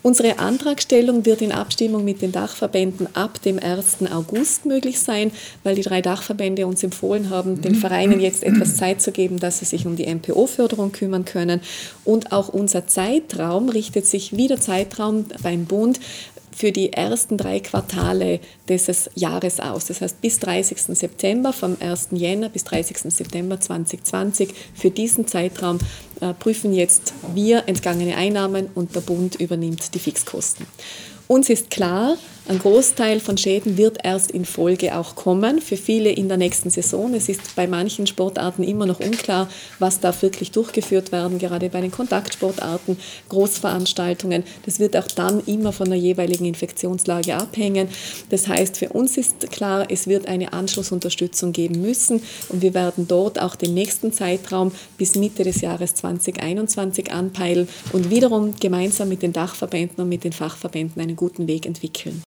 Unsere Antragstellung wird in Abstimmung mit den Dachverbänden ab dem 1. August möglich sein, weil die 3 Dachverbände uns empfohlen haben, den Vereinen jetzt etwas Zeit zu geben, dass sie sich um die MPO-Förderung kümmern können. Und auch unser Zeitraum richtet sich wie der Zeitraum beim Bund für die ersten 3 Quartale dieses Jahres aus. Das heißt, bis 30. September, vom 1. Jänner bis 30. September 2020, für diesen Zeitraum prüfen jetzt wir entgangene Einnahmen und der Bund übernimmt die Fixkosten. Uns ist klar, ein Großteil von Schäden wird erst in Folge auch kommen, für viele in der nächsten Saison. Es ist bei manchen Sportarten immer noch unklar, was darf wirklich durchgeführt werden, gerade bei den Kontaktsportarten, Großveranstaltungen. Das wird auch dann immer von der jeweiligen Infektionslage abhängen. Das heißt, für uns ist klar, es wird eine Anschlussunterstützung geben müssen und wir werden dort auch den nächsten Zeitraum bis Mitte des Jahres 2021 anpeilen und wiederum gemeinsam mit den Dachverbänden und mit den Fachverbänden einen guten Weg entwickeln.